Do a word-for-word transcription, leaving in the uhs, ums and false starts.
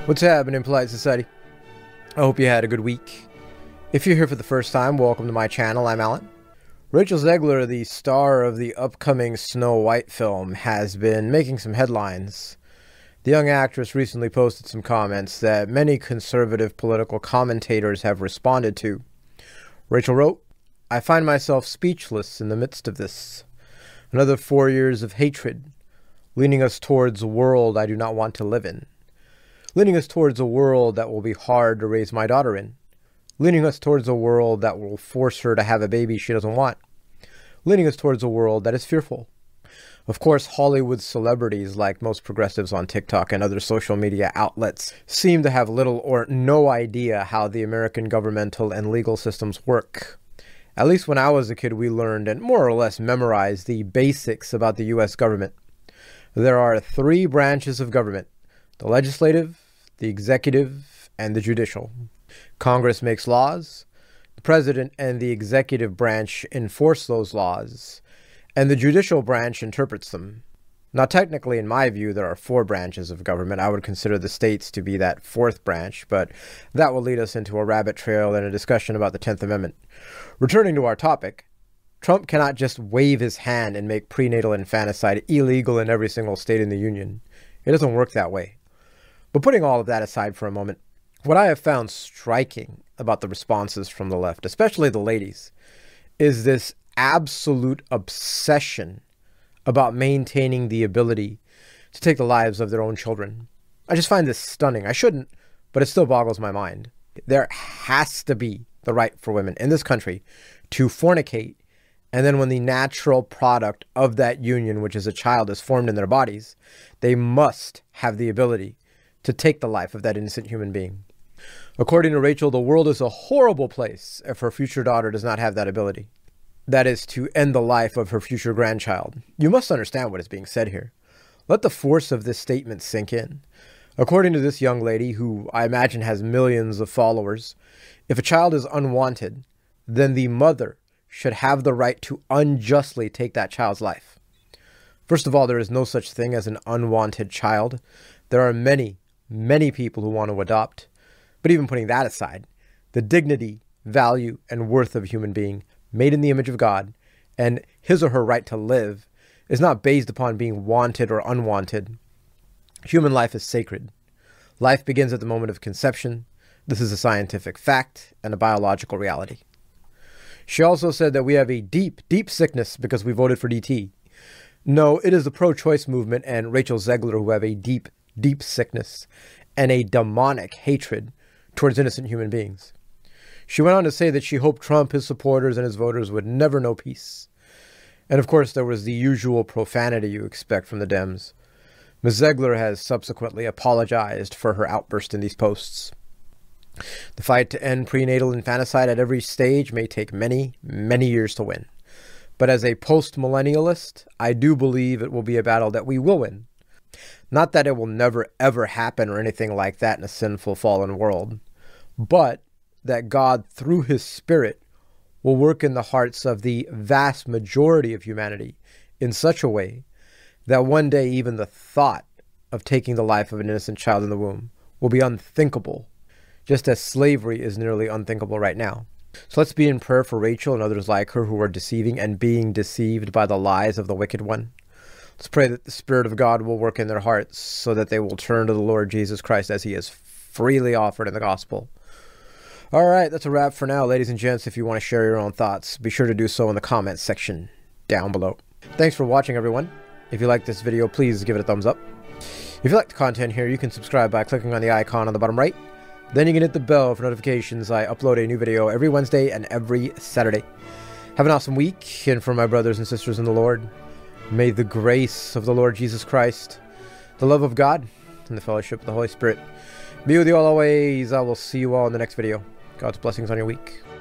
What's happening, Polite Society? I hope you had a good week. If you're here for the first time, welcome to my channel. I'm Alan. Rachel Zegler, the star of the upcoming Snow White film, has been making some headlines. The young actress recently posted some comments that many conservative political commentators have responded to. Rachel wrote, "I find myself speechless in the midst of this. Another four years of hatred, leading us towards a world I do not want to live in. Leading us towards a world that will be hard to raise my daughter in. Leading us towards a world that will force her to have a baby she doesn't want. Leading us towards a world that is fearful." Of course, Hollywood celebrities, like most progressives on TikTok and other social media outlets, seem to have little or no idea how the American governmental and legal systems work. At least when I was a kid, we learned and more or less memorized the basics about the U S government. There are three branches of government: the legislative, the executive, and the judicial. Congress makes laws, the president and the executive branch enforce those laws, and the judicial branch interprets them. Now, technically, in my view, there are four branches of government. I would consider the states to be that fourth branch, but that will lead us into a rabbit trail and a discussion about the tenth Amendment. Returning to our topic, Trump cannot just wave his hand and make prenatal infanticide illegal in every single state in the union. It doesn't work that way. But putting all of that aside for a moment, what I have found striking about the responses from the left, especially the ladies, is this absolute obsession about maintaining the ability to take the lives of their own children. I just find this stunning. I shouldn't, but it still boggles my mind. There has to be the right for women in this country to fornicate, and then when the natural product of that union, which is a child, is formed in their bodies, they must have the ability to take the life of that innocent human being. According to Rachel, the world is a horrible place if her future daughter does not have that ability. That is, to end the life of her future grandchild. You must understand what is being said here. Let the force of this statement sink in. According to this young lady, who I imagine has millions of followers, if a child is unwanted, then the mother should have the right to unjustly take that child's life. First of all, there is no such thing as an unwanted child. There are many, many people who want to adopt. But even putting that aside, the dignity, value, and worth of a human being made in the image of God, and his or her right to live, is not based upon being wanted or unwanted. Human life is sacred. Life begins at the moment of conception. This is a scientific fact and a biological reality. She also said that we have a deep, deep sickness because we voted for D T. No, it is the pro-choice movement and Rachel Zegler who have a deep, deep sickness and a demonic hatred towards innocent human beings. She went on to say that she hoped Trump, his supporters, and his voters would never know peace. And of course, there was the usual profanity you expect from the Dems. Miz Zegler has subsequently apologized for her outburst in these posts. The fight to end prenatal infanticide at every stage may take many, many years to win. But as a post-millennialist, I do believe it will be a battle that we will win. Not that it will never, ever happen or anything like that in a sinful, fallen world, but that God, through his Spirit, will work in the hearts of the vast majority of humanity in such a way that one day even the thought of taking the life of an innocent child in the womb will be unthinkable, just as slavery is nearly unthinkable right now. So let's be in prayer for Rachel and others like her who are deceiving and being deceived by the lies of the wicked one. Let's pray that the Spirit of God will work in their hearts so that they will turn to the Lord Jesus Christ as he is freely offered in the gospel. All right, that's a wrap for now, ladies and gents. If you want to share your own thoughts, be sure to do so in the comments section down below. Thanks for watching, everyone. If you like this video, please give it a thumbs up. If you like the content here, you can subscribe by clicking on the icon on the bottom right. Then you can hit the bell for notifications. I upload a new video every Wednesday and every Saturday. Have an awesome week, and for my brothers and sisters in the Lord, may the grace of the Lord Jesus Christ, the love of God, and the fellowship of the Holy Spirit be with you all always. I will see you all in the next video. God's blessings on your week.